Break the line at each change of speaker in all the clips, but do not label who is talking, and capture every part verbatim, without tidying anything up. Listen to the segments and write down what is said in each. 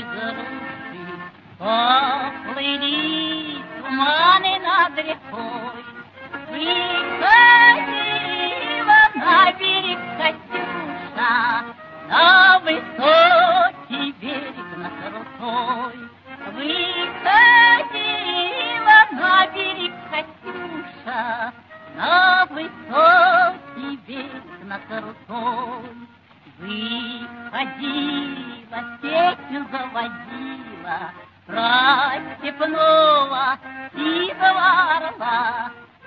груши. Поплыли туманы над рекой. Выходила на берег Катюша, на высокий берег над рукой. Выходила на берег Катюша, на высокий берег над рукой. Выходила, песню заводила про степного сизого орла,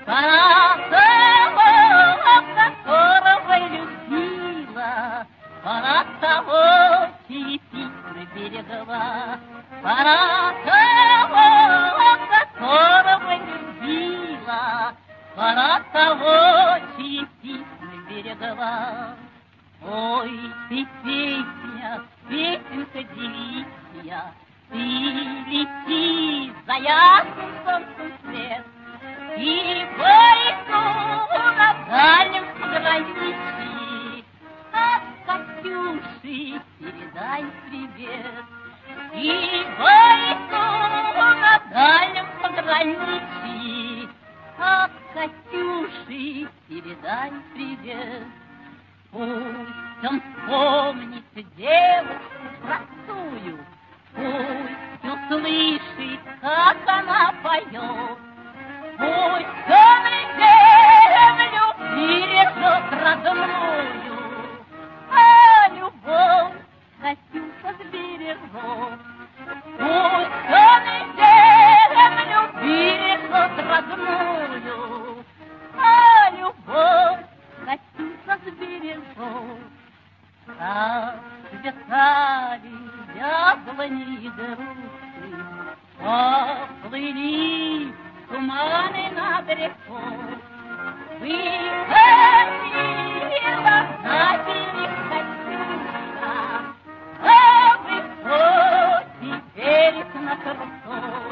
про того, которого любила, про того черепицы берегова, про того, которого любила, про того черепицы берегова. Ой, ты песня, песенка девичья, ты лети за ясным солнцем свет, и горько на дальнем пограничье от Катюши передай привет. И горько на дальнем пограничье от Катюши передай привет. Пусть он вспомнит девушку простую, пусть услышит, как она поет, пусть он землю бережет родную, а любовь Катюша сбережет. Пусть он землю бережет родную, а любовь Катюша сбережет. Как свисали яблони и груши, поплыли туманы над рекой. Выходила на берег Катюша, на высокий берег над рекой.